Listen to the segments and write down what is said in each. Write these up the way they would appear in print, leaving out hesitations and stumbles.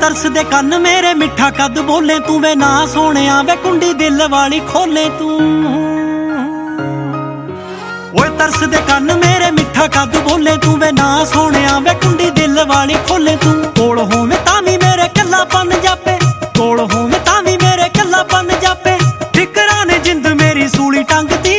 ਤਰਸ ਦੇ ਕੰਨ ਮੇਰੇ ਮਿੱਠਾ ਕੱਦ ਬੋਲੇ ਤੂੰ ਵੇ ਨਾ ਸੋਹਣਿਆ ਵੇ ਕੁੰਡੀ ਦਿਲ ਵਾਲੀ ਖੋਲੇ ਤੂੰ। ਓਏ ਤਰਸ ਦੇ ਕੰਨ ਮੇਰੇ ਮਿੱਠਾ ਕੱਦ ਬੋਲੇ ਤੂੰ ਵੇ ਨਾ ਸੋਹਣਿਆ ਵੇ ਕੁੰਡੀ ਦਿਲ ਵਾਲੀ ਖੋਲੇ ਤੂੰ। ਕੋਲ ਹੋਵੇਂ ਤਾਂ ਵੀ ਮੇਰੇ ਕੱਲਾਪਨ ਜਾਪੇ, ਕੋਲ ਹੋਵੇਂ ਤਾਂ ਵੀ ਮੇਰੇ ਕੱਲਾਪਨ ਜਾਪੇ। ਫਿਕਰਾਂ ਨੇ ਜਿੰਦ ਮੇਰੀ ਸੂਲੀ ਟੰਗਦੀ।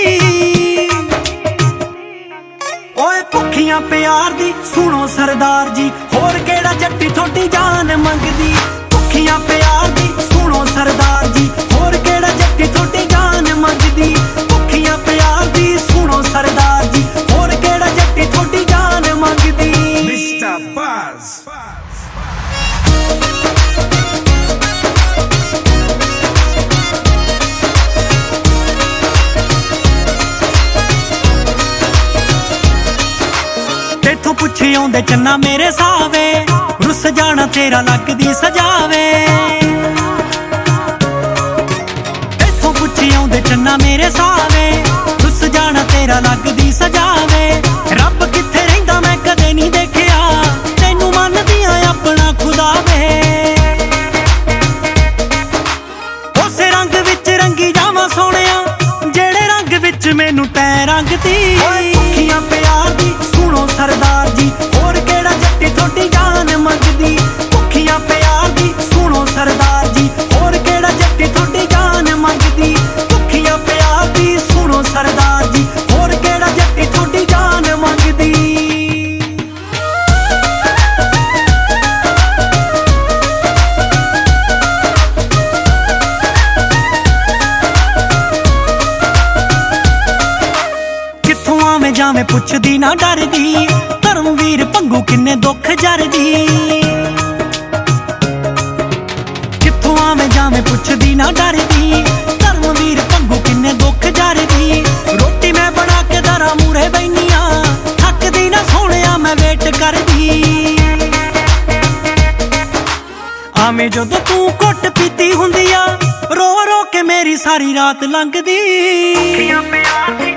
ਓਏ ਭੁੱਖੀਆਂ ਪਿਆਰ ਦੀ ਸੁਣੋ ਸਰਦਾਰ ਜੀ, ਹੋਰ ਕਿਹੜਾ ਜੱਟੀ ਥੋਡੀ ਜਾਨ ਮੰਗਦੀ। ਭੁੱਖੀਆਂ ਪਿਆਰ ਦੀ ਸੁਣੋ ਸਰਦਾਰ ਜੀ, ਹੋਰ ਕਿਹੜਾ ਜੱਟੀ ਥੋਡੀ ਜਾਨ ਮੰਗਦੀ। ਭੁੱਖੀਆਂ ਪਿਆਰ ਦੀ ਸੁਣੋ ਸਰਦਾਰ ਜੀ, ਹੋਰ ਕਿਹੜਾ ਜੱਟੀ ਥੋਡੀ ਜਾਨ ਮੰਗਦੀ। Mr. Buzz ਤੇਥੋਂ ਪੁੱਛੀ ਆਉਂਦੇ ਚੰਨਾ ਮੇਰੇ ਸਾਵੇ, ਰੁੱਸ ਜਾਣਾ ਤੇਰਾ ਲੱਗਦੀ ਸਜਾਵੇ। ਤੇਥੋਂ ਪੁੱਛੀ ਆਉਂਦੇ ਚੰਨਾ ਮੇਰੇ ਸਾਵੇ, ਰੁੱਸ ਜਾਣਾ ਤੇਰਾ ਲੱਗਦੀ ਸਜਾਵੇ। ਰੱਬ ਕਿੱਥੇ ਰਹਿੰਦਾ ਮੈਂ ਕਦੇ ਨਹੀਂ ਦੇਖਿਆ, ਤੈਨੂੰ ਮੰਨਦੀ ਆਂ ਆਪਣਾ ਖੁਦਾ ਵੇ। ਉਸੇ ਰੰਗ ਵਿੱਚ ਰੰਗੀ ਜਾਵਾਂ ਸੋਹਣਿਆ, ਜਿਹੜੇ ਰੰਗ ਵਿੱਚ ਮੈਨੂੰ ਤੈਂ ਰੰਗਦੀ। ਭੁੱਖੀਆਂ ਪਿਆਰ ਦੀ ਸੁਣੋ ਸਰਦਾਰ ਜੀ, ਹੋਰ ਕਿਹੜਾ ਜੱਟੀ ਥੋਡੀ ਜਾਨ ਮੰਗਦੀ। ਭੁੱਖੀਆਂ ਪਿਆਰ ਦੀ ਸੁਣੋ ਸਰਦਾਰ ਜੀ, ਹੋਰ ਕਿਹੜਾ ਜੱਟੀ ਥੋਡੀ ਜਾਨ ਮੰਗਦੀ। ਭੁੱਖੀਆਂ ਪਿਆਰ ਦੀ ਸੁਣੋ ਸਰਦਾਰ ਜੀ, ਹੋਰ ਕਿਹੜਾ ਜੱਟੀ ਥੋਡੀ ਜਾਨ ਮੰਗਦੀ। ਕਿੱਥੋਂ ਆਵੇਂ ਜਾਵੇਂ ਪੁੱਛਦੀ ਨਾ ਡਰਦੀ, ਧਰਮਵੀਰ ਭੰਗੂ ਕਿੰਨੇ ਦੁੱਖ ਜਰਦੀ। ਕਿੱਥੋਂ ਆਵੇਂ ਜਾਵੇਂ ਪੁੱਛਦੀ ਨਾ ਡਰਦੀ, ਧਰਮਵੀਰ ਭੰਗੂ ਕਿੰਨੇ ਦੁੱਖ ਜਰਦੀ। ਰੋਟੀ ਮੈਂ ਬਣਾ ਕੇ ਦਰਾਂ ਮੂਹਰੇ ਬੈਨੀਆਂ, ਥੱਕਦੀ ਨਾ ਸੋਹਣਿਆ ਮੈਂ ਵੇਟ ਕਰਦੀ। ਆਵੇਂ ਜਦੋਂ ਤੂੰ ਘੁੱਟ ਪੀਤੀ ਹੁੰਦੀ ਆ, ਰੋ ਰੋ ਕੇ ਮੇਰੀ ਸਾਰੀ ਰਾਤ ਲੰਘਦੀ।